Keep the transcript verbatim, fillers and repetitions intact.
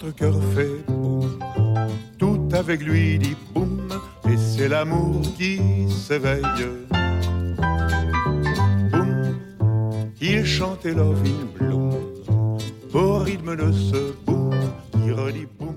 notre cœur fait boum. Tout avec lui dit boum, et c'est l'amour qui s'éveille. Boum, il chantait Love in Bloom au rythme de ce boum qui redit boum.